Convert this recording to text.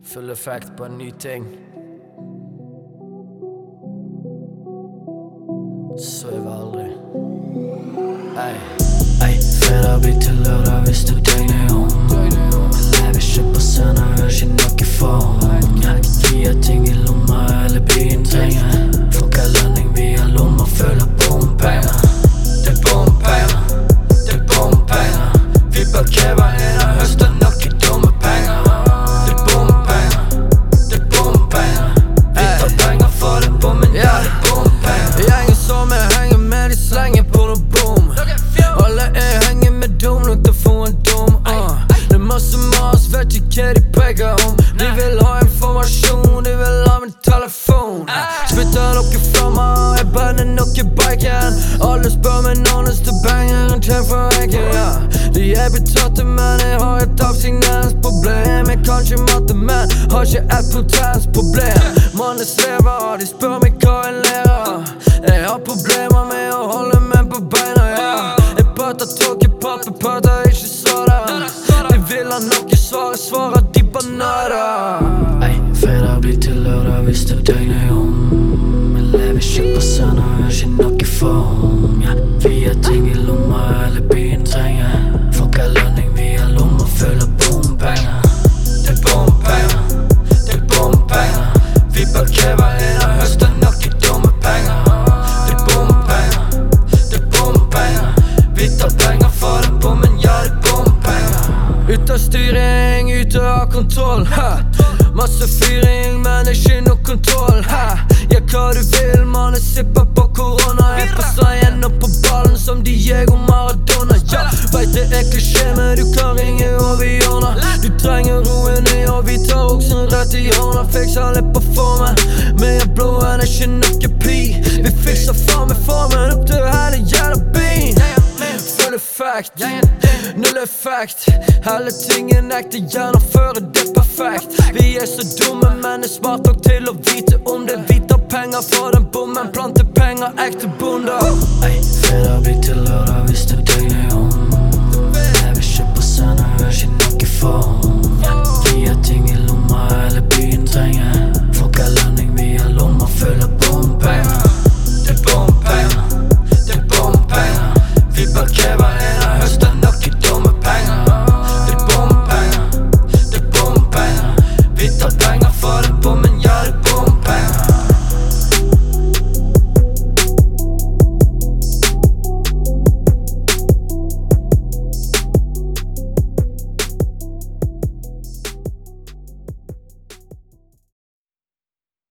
Full effekt på en ny ting. Søv aldri. Fredag blir til lørdag hvis du døgner om. Lever ikke på søndag, har ikke noe form. Vi har ting i lomma, eller byen trenger. Folk har lønning, vi har lomma full av bompenger. Det er bompenger, det er bompenger. Vi bør kreve en av høsten noe dumme penger. Det er bompenger, det er bompenger. Vi tar penger for det bommen, ja det er bompenger. Gjengen som jeg henger med, de slenger på noe bom. Alle jeg henger med dum, nok til å få en dum. Det er masse mas, vet ikke hva de peker om. De vil ha informasjon, de vil ha min telefon. Spytter noe flammer, jeg brenner noe bacon. Alle spør meg navnet til bangeren til for enkel, ja. De er betalte, men jeg har et avsigneringsproblem. Jeg kan ikke matte, men har ikke et potensproblem. Mannen svever, de spør meg hva jeg lærer. Jeg har problemer med å holde meg på beina, ja. Jeg prater tåkepapper, prater ikke svarer. De vil ha noe svaret, svarer de bananer. Fredag blir til lørdag hvis du døgner om. Jeg lever ikke på søndag, har ikke noe form, ja. Vi har ting i lomma, eller byen trenger. Folk har lønning, vi har lomma full av bompenger. Det er bompenger, det er bompenger. Vi bør kreve en av høsten noe dumme penger. Det er bompenger, det er bompenger. Vi tar penger for det bommen, ja det er bompenger. Ut av styring, ute av kontroll, masse fyring, men ikke noe kontroll, ja hva du vil, man er sipper på korona. Jeg passer igjen opp på ballen som Diego Maradona, ja. Vet det er klisjé, men du kan ringe og vi ordner. Du trenger roen i, og vi tar oksen rett i hånda. Fikser litt på formen, med blåen er ikke noe pi. Vi fikser faen med formen, opp til hele jævla byen. Full effekt, null effekt. Hele tingen ekte, gjennomfører det perfekt. Vi er så dumme, men er smart nok til å vite om det. Vi tar penger for den bommen, planter penger, ekte bonder. Fredag blir til lørdag